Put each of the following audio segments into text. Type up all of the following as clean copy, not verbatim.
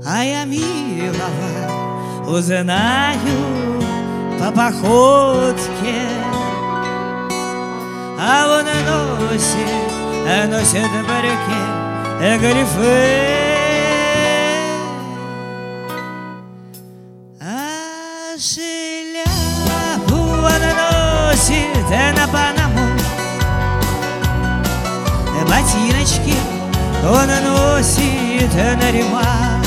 А я милого узнаю по походке, а он носит в руке галифе. А шляпу он носит на Панаму, ботиночки он носит на Риман.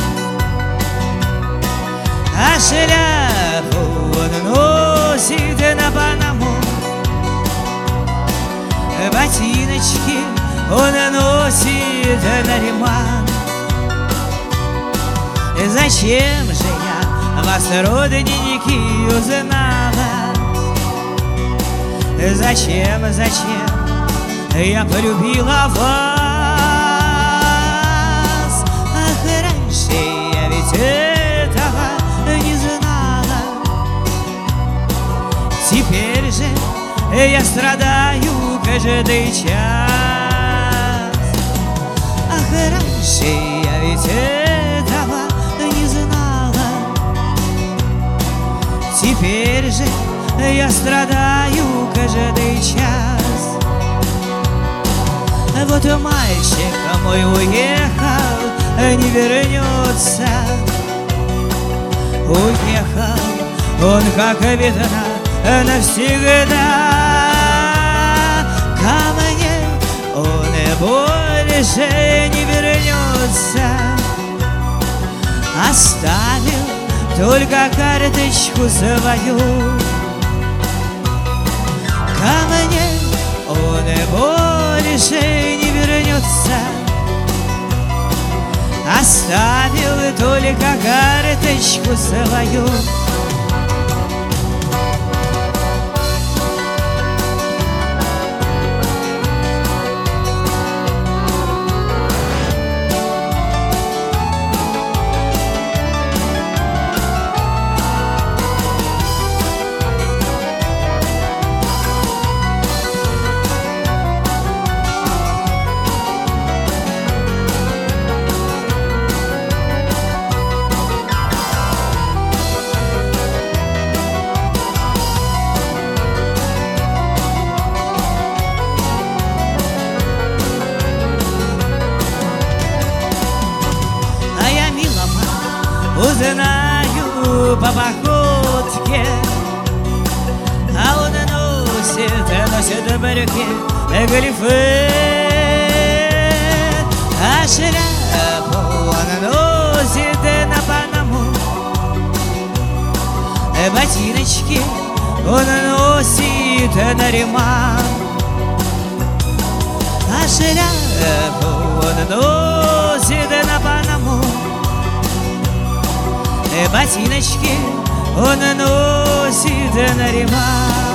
А шляпу он носит на Панаму, ботиночки он носит на Риман. Зачем же я вас, родненький, узнала? Зачем я полюбила вас? Ах, раньше я ведь этого не знала. Теперь же я страдаю каждый час. Ах, раньше я ведь этого не знала. Теперь же я страдаю каждый час. Вот мальчик мой уехал, не вернется. Уехал он, как видно, навсегда. Ко мне он больше не вернется. Оставил только карточку свою. Ко мне он больше не вернется. Оставил только карточку свою. Узнаю по походке, а он носит в руке галифе. А шляпу он носит на Панаму, ботиночки он носит на Риман. А шляпу он носит на Панаму, ботиночки он носит на Риман.